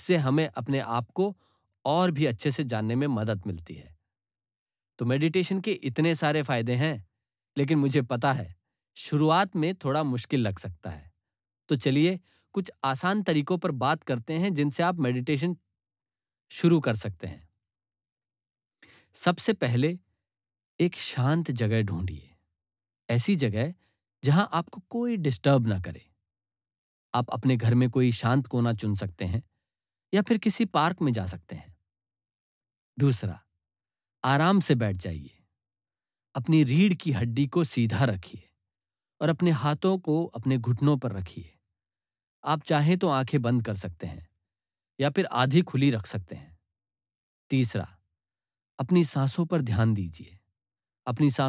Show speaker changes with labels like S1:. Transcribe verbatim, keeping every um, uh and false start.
S1: इससे हमें अपने आप को और भी अच्छे से जानने में मदद मिलती है। तो मेडिटेशन के इतने सारे फायदे हैं, लेकिन मुझे पता है शुरुआत में थोड़ा मुश्किल लग सकता है। तो चलिए कुछ आसान तरीकों पर बात करते हैं जिनसे आप मेडिटेशन शुरू कर सकते हैं। सबसे पहले एक शांत जगह ढूंढिए। ऐसी जगह जहां आपको कोई डिस्टर्ब ना करे। आप अपने घर में कोई शांत कोना चुन सकते हैं या फिर किसी पार्क में जा सकते हैं। दूसरा, आराम से बैठ जाइए। अपनी रीढ़ की हड्डी को सीधा रखिए और अपने हाथों को अपने घुटनों पर रखिए। आप चाहें तो आंखें बंद कर सकते हैं या फिर आधी खुली रख सकते हैं। तीसरा, अपनी सांसों पर ध्यान दीजिए। अपनी सांसों